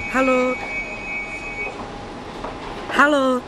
Halo? Halo?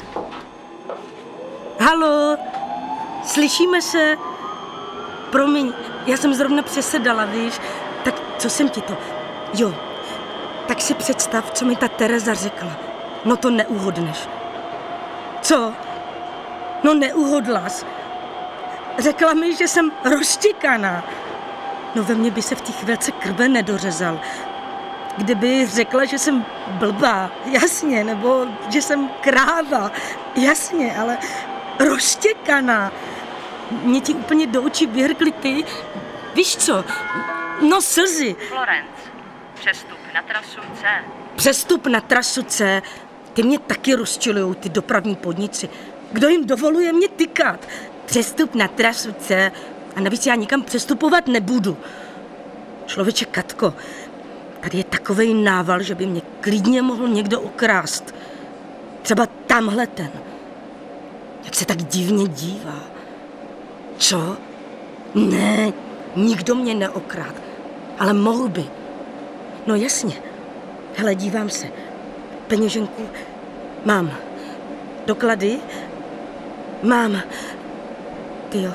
Halo? Slyšíme se? Promiň, já jsem zrovna přesedala, víš? Tak co jsem ti to? Jo, tak si představ, co mi ta Tereza řekla. No to neuhodneš. Co? No neuhodlas. Řekla mi, že jsem roztěkaná. No ve mně by se v té chvílce krve nedořezal. Kdyby řekla, že jsem blbá, jasně, nebo že jsem kráva, jasně, ale roztěkaná. Mě ti úplně do očí vyhrkly ty, víš co, no slzy. Florenc, přestup na trasu C. Přestup na trasu C, ty mě taky rozčilujou, ty dopravní podnici. Kdo jim dovoluje mě tykat? Přestup na trasu C. A navíc já nikam přestupovat nebudu. Člověče Katko, tady je takovej nával, že by mě klidně mohl někdo okrást. Třeba tamhle ten. Jak se tak divně dívá. Co? Ne, nikdo mě neokrád. Ale mohl by. No jasně. Hele, dívám se. Peněženku mám. Doklady? Mám. Tyjo,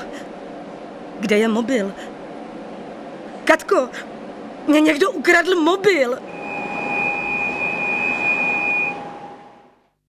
kde je mobil? Katko, mě někdo ukradl mobil.